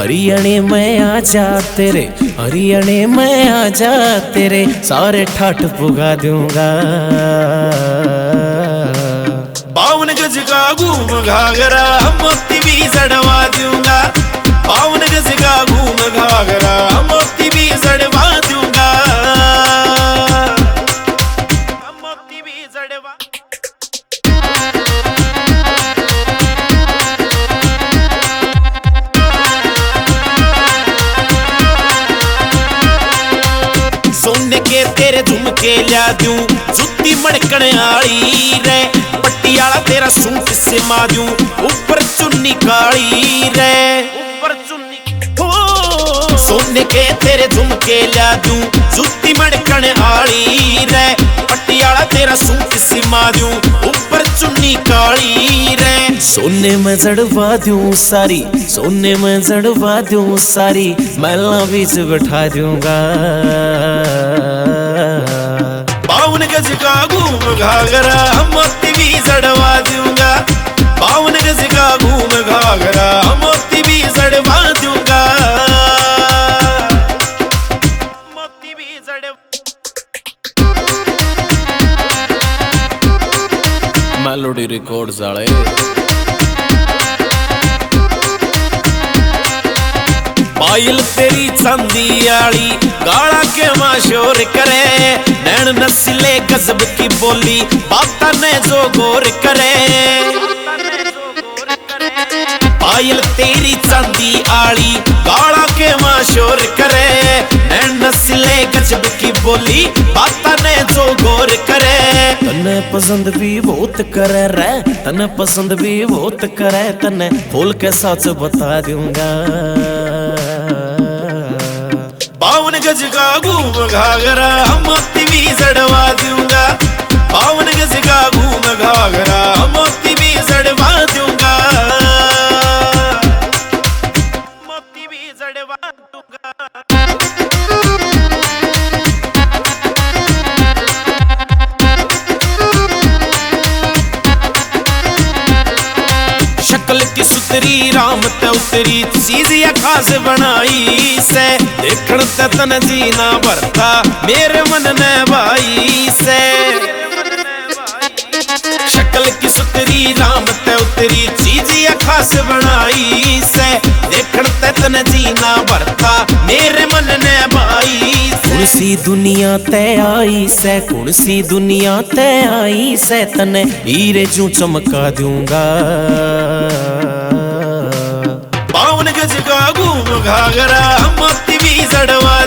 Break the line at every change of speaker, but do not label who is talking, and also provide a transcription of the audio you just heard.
हरियाणे में आजा तेरे, हरियाणे में आजा तेरे सारे ठाठ पुगा दूंगा।
52 गज का घूम घाघरा मोती भी जड़वा दूंगा। 52 गज का घूम घाघरा मोती भी जड़वा दूंगा। मोती भी जड़वा। सोने के तेरे झुमके ला दूं, जुत्ती मड़कण आली रे, पटियाला तेरा सूट सिमा दूं, ऊपर चुन्नी काली रे, ऊपर चुन्नी। हो सोने के तेरे झुमके ला दूं, जुत्ती मड़कण आली रे, पटियाला तेरा सूट सिमा दूं, ऊपर चुन्नी काली रे।
सोने में जड़वा दूं सारी, सोने में जड़वा दूं सारी, महला बीच बैठा दूंगा।
52 गज का घूम घाघरा मोती भी जड़वा दूंगा। 52 गज का घूम घाघरा मोती भी जड़वा दूंगा। मोती भी जड़वा।
मेलोडी रिकॉर्ड्स वाले।
पायल तेरी चांदी आली गाला के माशोर करे, नैन नस्ले गजब की बोली बाता ने जो गौर करे। पायल तेरी चांदी आली गाला के माशोर करे, नैन नस्ले गजब की बोली बाता ने जो गौर करे।
तने पसंद भी बहुत करे रे, तने पसंद भी बहुत करे, तने खोल के सच बता दूंगा।
52 गज का घूम घाघरा मोती भी जड़वा दूंगा। 52 गज का घूम घाघरा मोती भी जड़वा दूंगा। मोती भी जड़वा दूंगा। शक्ल की सुतरी राम ते उतरी चीजिया खास बनाई से, देखण ते तन जीना भरता मेरे मन ने भाई से। शक्ल की सुतरी राम ते उतरी चीजिया खास बनाई से, देखण ते तन जीना भरता मेरे मन ने भाई से।
कौन सी दुनिया ते आई से, कौन सी दुनिया ते आई से, तने हीरे जू चमका दूंगा।
52 गज का घूम घाघरा मोती भी जड़वा